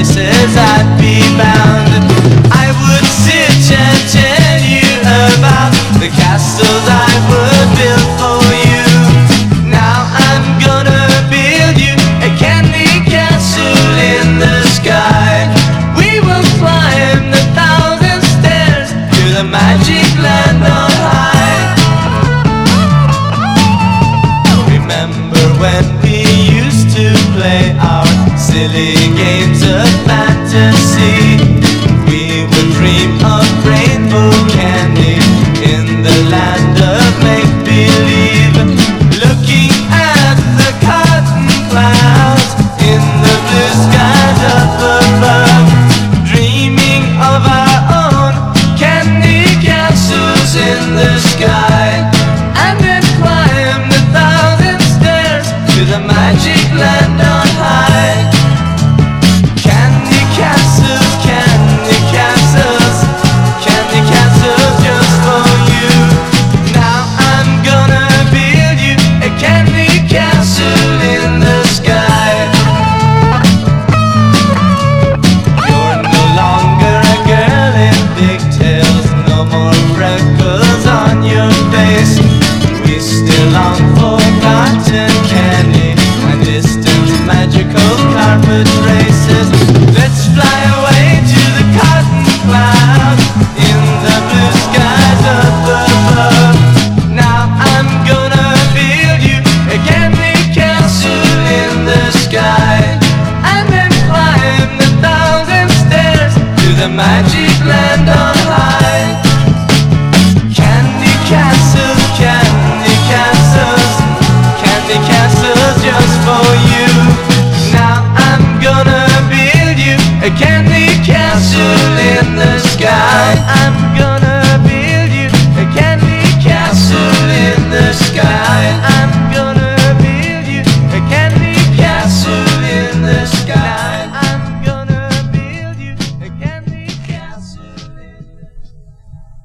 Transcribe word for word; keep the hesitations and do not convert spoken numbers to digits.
places I'd be bound. I would sit and tell you about the castles I would build for you. Now I'm gonna build you a candy castle in the sky. We will climb the thousand stairs to the magic land on high. Remember when we used to play our silly games of fantasy? We would dream of rainbow candy in the land of make-believe, looking at the cotton clouds in the blue skies up above, dreaming of our own candy castles in the sky, and then climb the thousand stairs to the magic land on high. Candy castles, candy castles, candy castles just for you. Now I'm gonna build you a candy castle in the sky. You're no longer a girl in pigtails, no more freckles on your face. We still long for cotton candy and distant magical carpet races. Let's fly away to the cotton clouds in the blue skies up above. Now I'm gonna build you a candy castle in the sky, and then climb the thousand stairs to the magic land on high. Candy castles, candy castles, candy castles just for you. Now I'm gonna build you a candy castle in the sky. I'm